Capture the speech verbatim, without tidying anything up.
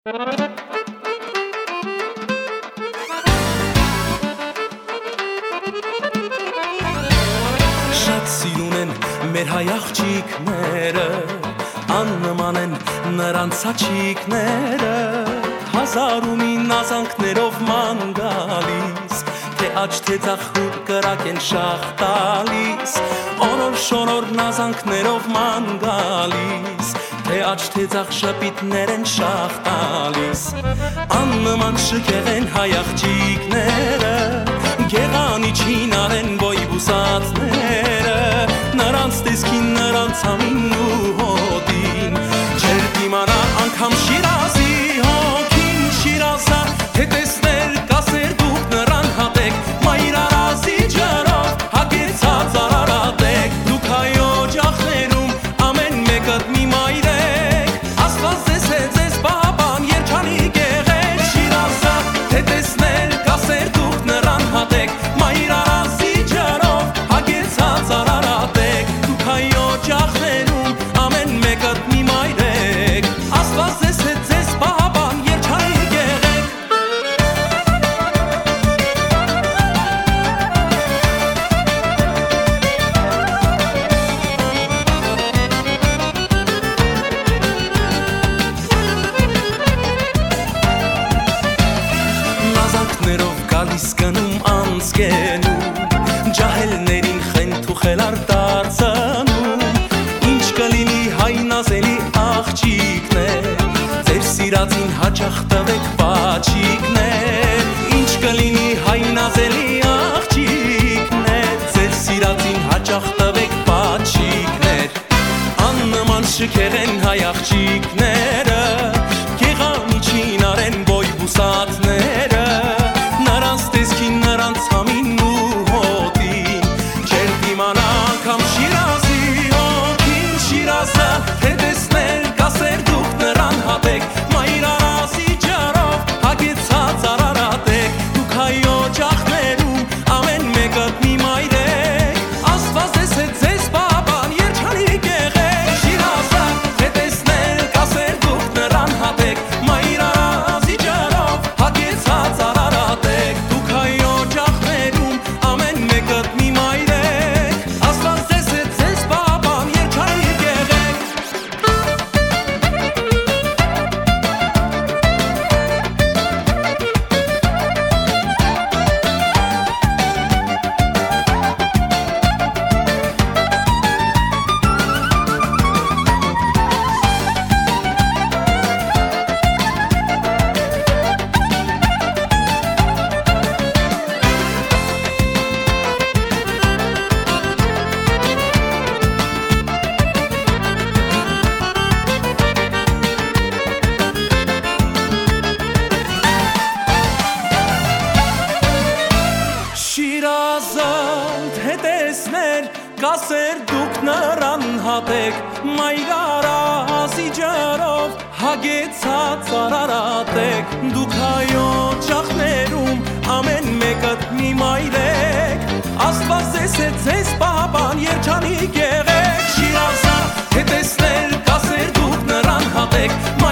Շատ սիրուն են մեր հայ աղջիկները, աննման են նրանց աչիկները, հազար ու մի նազանքներով ման գալիս, թե աջ թե ձախ կրակ են շաղ տալիս, օրոր շորոր նազանքներով ման գալիս, թե աջ թե ձախ շպիտներ են շաղ տալիս, աննման շքեղ են հայ աղջիկները, գեղանի չինար են բոյ բուսածները, նրանց տեսքին, նրանց համին ու հոտին, չեր դիմանա անգամ Շիրազի հոգին, Շիրազա, թե տեսներ կասեր դուք նրան հատեք, մայրարազի ջրով հագեցած արարատեք, դուք հայո ջախներում ամեն մեկըդ մի մայրեք, Աստված ձեզ է ձեզ բաբան երջանիկ եղեք, Շիրազա, թե տեսներ կասեր դուք նրան հատեք, մայրարազի ջրով հագեցած արարատեք, դուք հայո ջախներում ամեն մեկըդ մի մայրեք, Աստված ձեզ է ձեզ բաբան երջանիկ եղեք։ Նազանքներով գալիս գնում անցկենում, ջահելներին խենթ ու խելար դարձնում, ինչ կլինի հայ նազելի աղջիկներ, ձեր սիրածին հաճախ տվեք պաչիկներ, ինչ կլինի հայ նազելի աղջիկներ, ձեր սիրածին հաճախ տվեք պաչիկներ, աննման շքեղ են հայ աղջիկները, գեղանի չինար են բոյ բուսածները, նրանց տեսքին, նրանց համին ու հոտին, չեր դիմանա անգամ Շիրազի հոգին, Շիրազա, թե տեսներ կասեր դուք նրան հատեք, մայրարազի ջրով հագեցած արարատեք, դուք հայո ջախներում ամեն մեկըդ մի մայրեք, Աստված ձեզ է ձեզ բաբան երջանիկ եղեք, Շիրազա, թե տեսներ կասեր դուք նրան հատեք, մայրարազի ջրով հագեցած արարատեք, դուք հայո ջախներում ամեն մեկըդ մի մայրեք, Աստված ձեզ է ձեզ բաբան երջանիկ եղեք։ Շիրազա, թե տեսներ կասեր դուք նրան հատեք, մայրարազի ջրով հագեցած արարատեք, դուք հայո ջախներում ամեն մեկըդ մի մայրեք, Աստված ձեզ է ձեզ բաբան երջանիկ եղեք, Շիրազա, թե տեսներ կասեր դուք նրան հատեք,